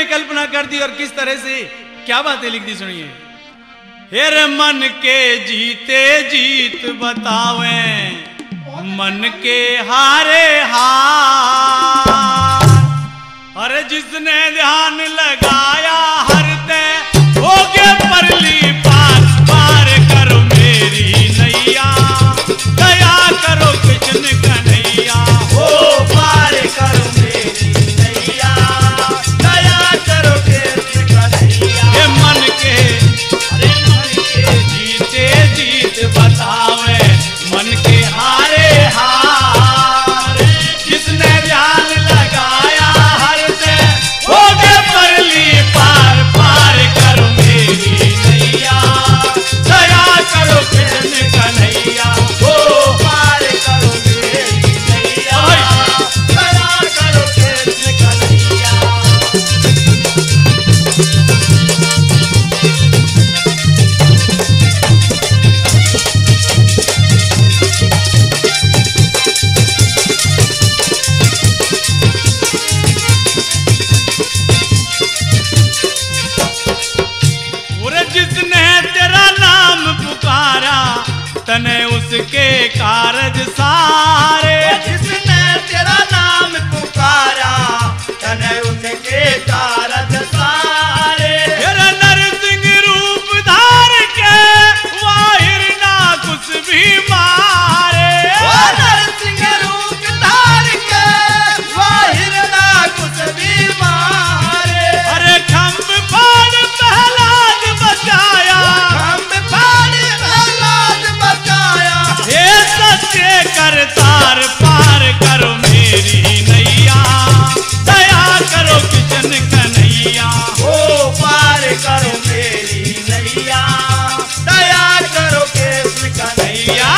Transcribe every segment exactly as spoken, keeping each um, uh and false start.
कल्पना कर दी और किस तरह से क्या बातें लिख दी, सुनिए। हेरे मन के जीते जीत बतावे, मन के हारे हार। अरे जिसने ध्यान लगाया हर ते हो गए परली पार। पार करो मेरी नैया, दया करो कृष्ण कन्हैया। हो पार करो मेरी नैया, दया करो कृष्ण कन्हैया। ये मन के अरे मन के जीते जीत बतावे, मन के हारे हार। जिसने ध्यान लगाया हर से हो गए परली पार। पार करो मेरी नैया, दया करो कृष्ण कन्हैया। हो पार करो मेरी नैया, दया करो कृष्ण कन्हैया। जिसने तेरा नाम पुकारा तने उसके कारज सारे। जिसने तेरा नाम पुकारा तने उसके कारज सारे। तेरा नरसिंह रूप धार के वाहिर ना कुछ भी मारे। ओ नरसिंह रूप धार के वाहिर ना कुछ भी मारे। अरे खम्भ फाड़ प्रहलाद बचाया, खम्भ फाड़ प्रहलाद बचाया। हे सत्य करतार। पार करो मेरी नैया, दया करो कृष्ण कन्हैया। हो पार करो मेरी नैया, दया करो कृष्ण कन्हैया।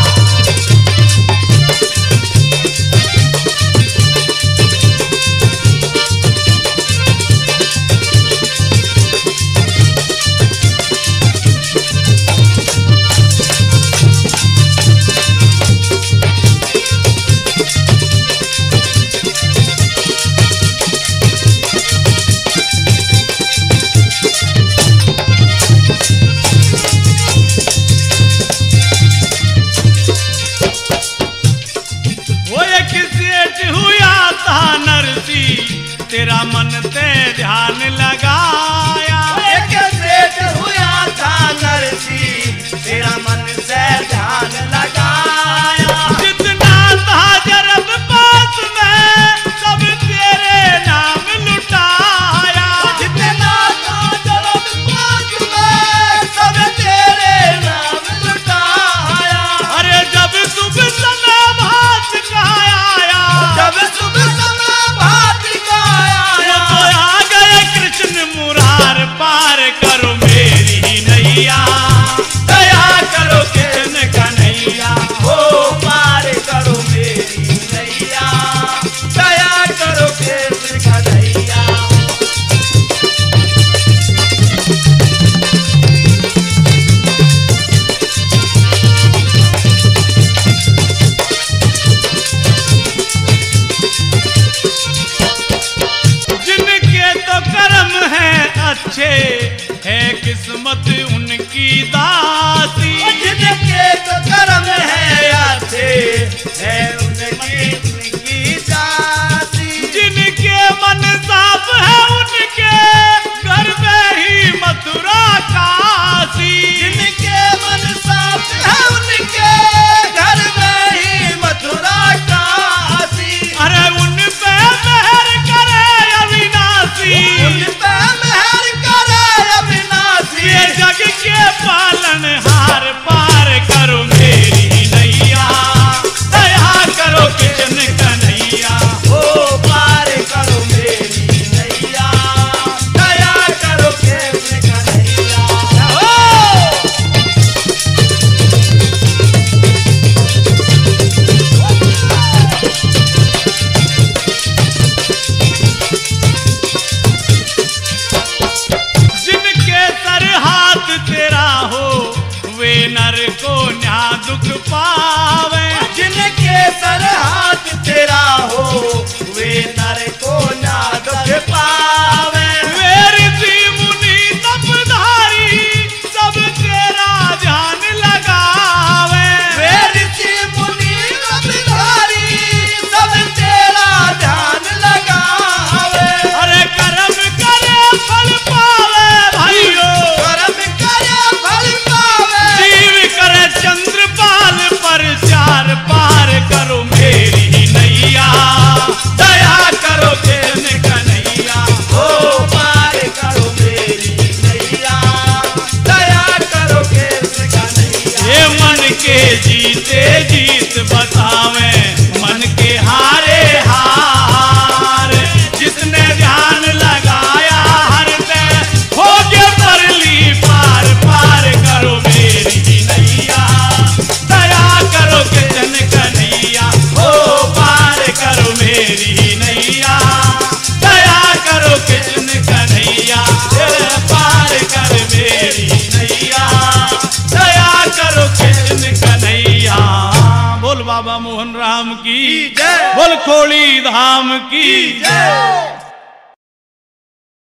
वो एक सेठ हुआ था नरसी, तेरा मन ते ध्यान लगाया। एक सेठ हुआ था नरसी, तेरा मन से ध्यान लगाया। जितना था जरब पास में सब तेरे नाम लुटाया। जितना था जरब पास में सब तेरे नाम लुटाया। अरे जब शुभ समय भात का आया, जब सुबह समय भात का आया। तो आ गए कृष्ण मुरार। पार करो मेरी नैया, दया करो कृष्ण कन्हैया। हो पार करो मेरी नैया, दया करो कृष्ण कन्हैया। जिनके तो कर्म है अच्छे, है किस्मत उनकी दासी। जिनके तो कर्म है अच्छे, है उनकी उनकी दासी। जिनके मन साफ है उनके घर में ही मथुरा काशी। जिनके मन साफ है उनके घर में ही मथुरा काशी। अरे उन पे मेहर करे अविनाशी। उन पे मेहर करे अविनाशी। ये जग के पालन हार। पार करो मेरी नैया, दया करो कृष्ण कन्हैया। हो पार करो मेरी नैया, दया करो कृष्ण कन्हैया। हो जिनके सर हाथ तेरा हो वे नर को न्या दुख पावे। जिनके सर हाथ तेरा हो वे नर को ना दुख पावे। मोहन राम की जय। बोल खोड़ी धाम की जय।